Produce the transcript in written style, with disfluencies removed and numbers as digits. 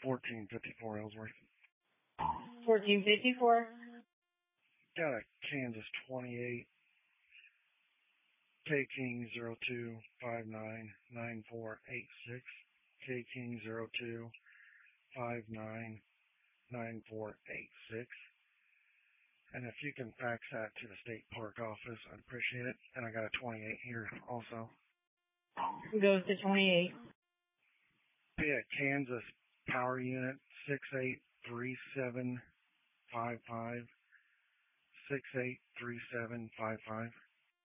1454 Ellsworth. 1454. Got a Kansas 28, K King 02599486, K King 02599486. And if you can fax that to the state park office, I'd appreciate it. And I got a 28 here also. Goes to 28. Be a Kansas Power Unit 683755. 683755.